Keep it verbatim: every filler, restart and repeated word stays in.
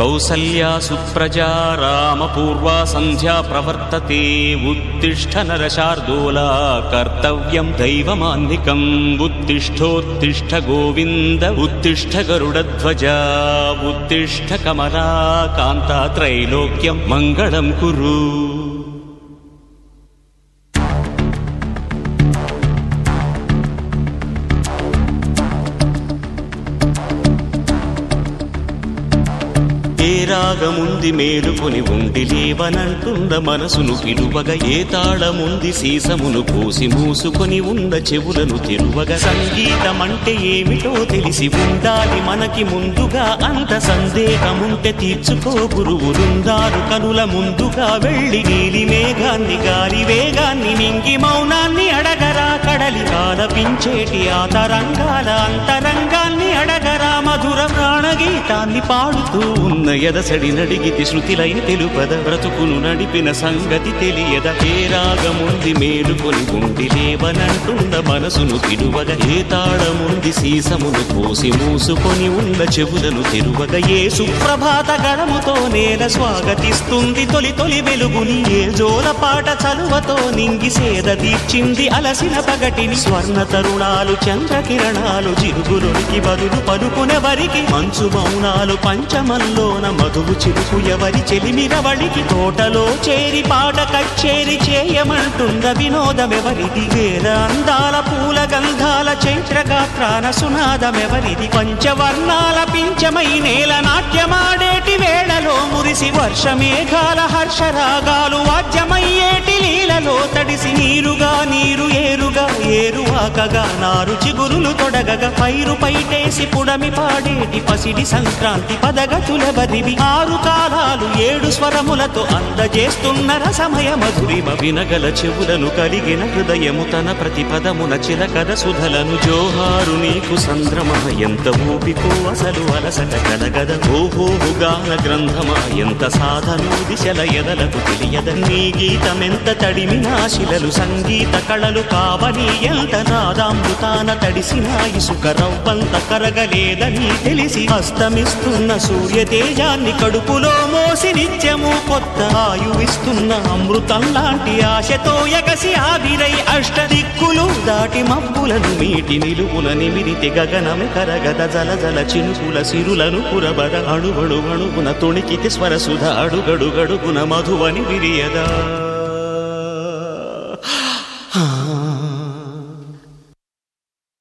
కౌసల్యా సుప్రజా రామపూర్వా సంధ్యా ప్రవర్తతే ఉత్తిష్ఠ నరశార్దూలా కర్తవ్యం దైవమాన్నికం ఉత్తిష్ఠోత్తిష్ఠ గోవింద ఉత్తిష్ఠ గరుడధ్వజ ఉత్తిష్ఠ కమలా కాంతా త్రైలోక్యం మంగళం కురు. ఏ రాగముంది మేలుకొని ఉండి లేవనంటుంద మనసును పిలువగా, ఏ తాళముంది సీసమును పోసి మూసుకొని ఉన్న చెవులను తెరువగా, సంగీతమంటే ఏమిటో తెలిసి ఉండాలి మనకి ముందుగా, అంత సందేహముంటే తీర్చుకో గురువులుందారు కనుల ముందుగా, వెళ్ళి నీలి మేఘాన్ని గాలి వేగాన్ని మింగి మౌనాన్ని అడగరా, కడలి కాలపించేటి ఆ తరంగాల అంతరంగాన్ని అడగరా, మధుర ప్రాణగీతాన్ని పాడుతూ ఉన్న ఎదసడి నడిగితి శృతిలై తెలుపద, బ్రతుకును నడిపిన సంగతి తెలియద, ఏ రాగముంది మేలుకొని ఉండి లేవనంటున్న మనసును పిలువగా, ఏ తాళముంది సీసమును పోసి మూసుకొని ఉన్న చెవులను తెరువగా, ఏ సుప్రభాత గణముతో నేల స్వాగతిస్తుంది తొలి తొలి వెలుగుని, ఏ జోలపాట చలువతో నింగి సేద తీర్చింది అలసిన పగటిని, స్వర్ణ తరుణాలు చంద్రకిరణాలు జిరుగులొనికి బదులు పలుకునెవరికి, మంచు మౌనాలు పంచమల్లోన మధువు చిరుకు ఎవరి చెలిమిరవళికి, తోటలో చేరి పాట కచ్చేరి చేయమంటుంద వినోదమెవరిది, వేద అందాల పూల గంధాల చైత్రగాత్రాన సునాదమెవరిది, పంచవర్ణాల పించమై నేల నాట్యమాడేటి వేళలో మురిసి వర్షమేఘాల హర్షరాగాలు వాద్యమయ్యేటి లీలలో తడిసి, నీరుగా నీరు ఏరుగా ఏరువాకగా నారు చిగురులు తొడగగా, పైరు పైటేసి పుడమి పాడేటి పసిడి సంక్రాంతి పదగతులెవరివి, ఆరు కాలాలు ఏడు స్వరములతో అందజేస్తున్న రసమయ మధురిమ, వినగల చెవులను కలిగిన హృదయము తన ప్రతిపదమున చిలకద సుధలను, జోహారు నీకు సంద్రమా ఎంత ఊపికో అసలు అలసట కలగద, ఓహోహు గాన గ్రంథమా ఎంత సాధనో దిశల ఎదలకు తెలియద, నీ గీతమెంత తడిమినా శిలలు సంగీత కళలు కావని, ఎంత నాదామృతాన తడిసిన ఇసుక రవ్వంత కరగలేదని తెలిసి, అస్తమిస్తున్న సూర్య తేజాన్ని కడుపులో మోసి నిత్యము కొత్త ఆయువిస్తున్న అమృతం లాంటి ఆశతో ఎగసి ఆవిరై అష్టదిక్కులు దాటి మబ్బులను మీటి నిలువున నిమిరితి గగనమె కరగద, జల జల చినుకుల సిరులను కురబద, అడుగడు అడుగున తొణికితి స్వరసుధ అడుగడుగడుగున మధువని విరియదా.